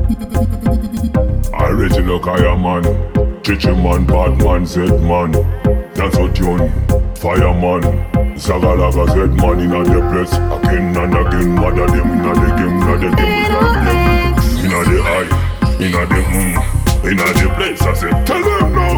Original Kaya man, Chichi man, bad man, Z man. That's what tune, fireman. Zagalaga Z man inna the place. Again and again, mother them inna the game, inna the game, inna the eye, inna the inna the place. I say, tell them no.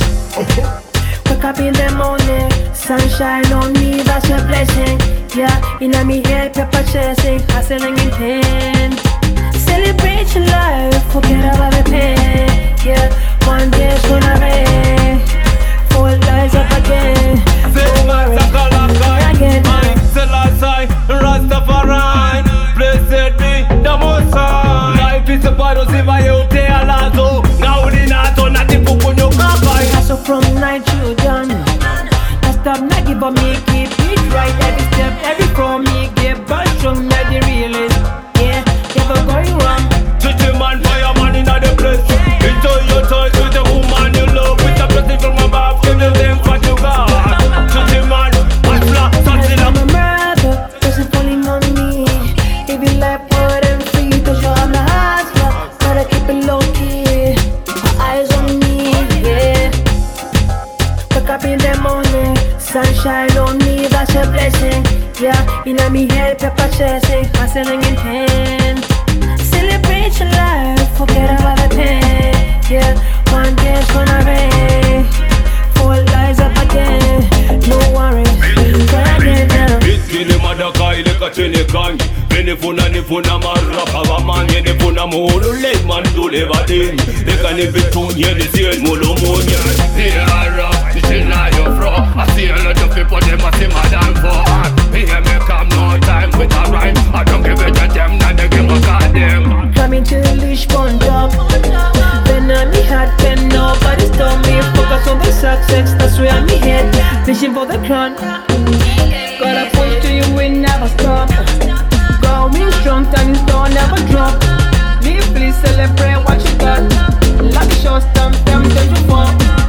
Wake up in the morning, sunshine on me, that's a blessing. Yeah, inna me head, pepper chasing, hustling in pain. Celebrate your life, forget about the pain. Yeah, one day's gonna rain. Full lies up again. Don't worry, again. Selassie, Rastafari, blessed be the Most High. Life is a battle, see my old day alazo. Now we not on a tip when you come by. Hustle from night to dawn. I stop not give up me, keep it right. Every step, every from me, get back from the realist. Yeah, never going wrong. Chichi man, fireman in the place. Enjoy your time with the woman you love. With a blessing from above, give them what you got. Chichi man, hustler, something up. I'm a murder, person falling on me. If you like power and free, cause you're the hustler. Gotta keep it low key, eyes on me, yeah. Wake up in the morning, sunshine on me, that's a blessing. Yeah, inna me head, pepper chasing, hustling in pain. Celebrate your life, forget about the pain. Yeah, one day's gonna rain. Full lies up again, no worries, try again now. Kili madakai leka chini kan. Nifuna marapa man. Nifuna mulu le man do levatin. Leka ni bitun ye ni siel mulu munya. Here this is not your fro. I see a lot of people them a see madam for. Me and me come no time with a rhyme. I don't give it to them, not they give a goddamn. Coming to the leash, job. Then I'm me hot, then nobody's told me. Focus on the success, that's where I'm head. Fishing for the crown. Gotta push to you, win, never stop. Going strong, time is don't never drop. Live, please celebrate what you got. Love the show, stamp them, then you fall.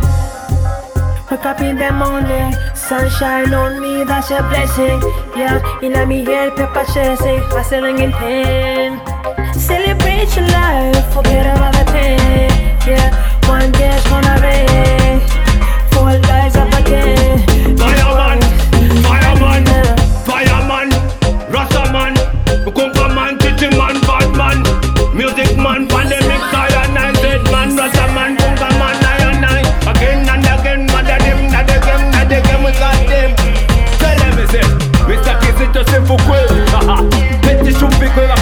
Wake up in the morning, sunshine on me, that's a blessing. Yeah, inna me head, pepper chasing, hustling in pain. Celebrate your life, forget about the pain. Yeah, one day's gonna rain. Full lies up again. Fireman, fireman, fireman, Rastaman, Kumpa man, Chichi man, bad man, music man, pandemic, cyanide, dead man, Rastaman, Kumpa man, cyanide. Again and again, mother them, not the game, we got them. Tell them, me say, Mr. Kiss it just simple quick. Let the shoot be quick,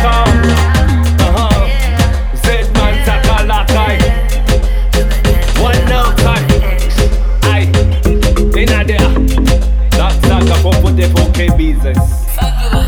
Zed man, Sakalakai. One now time, aye, in a there. That's like a pop with the 4K business.